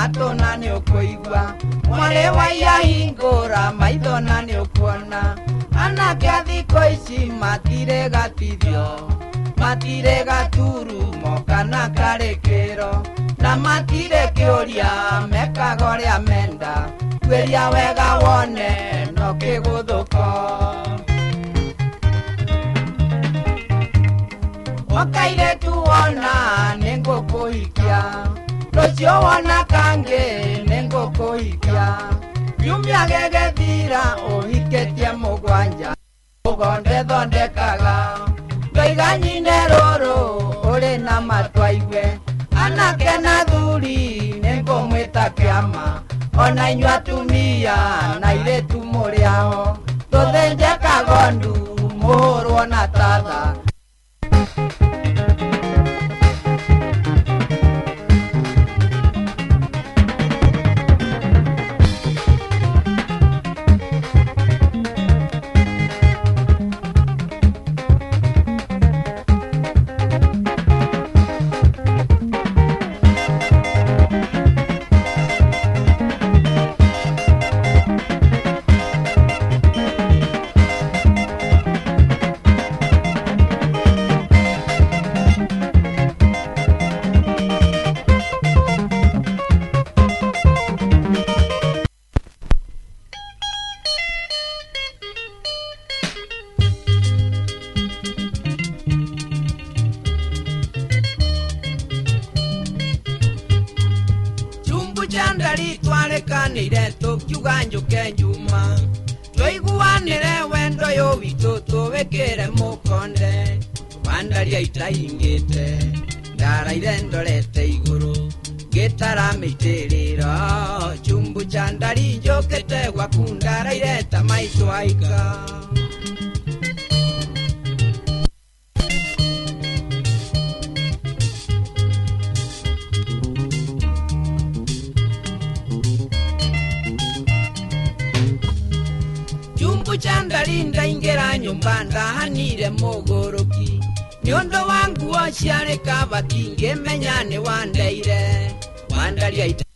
mato na ni ukuigua mwale wa ihingura maitho na ni ukuona anake a thiko ici matire gatithio matire gaturumo kana karekero na matire kiuria mekaga uria menda kweria wega wone no kiguthuko wakaire tuona ningukuhikia rucio wona kangi ningukuhikia yumia gegethira uhiketie mugwanja ugonde thondekaga ndoiga nyine ruru uri na matwaigwe anake na thuri ningumwita kiama ona inyua atumia na iretu muri aho tuthinje kagondu muhurwo na tatha Chandali twalekanire tukiuga njuke njuma twaiguanire wendo yo witu tuwikire mukonde wandaria itaingite ndaraire ndorete iguru gitara mitiriro chumbu chandali njokete gwakundaraire tamaitu aika Chandali ndaingira nyumba ndahanire mugoroki nyondo wangu ociareka batinge menya ni wandaire wandaria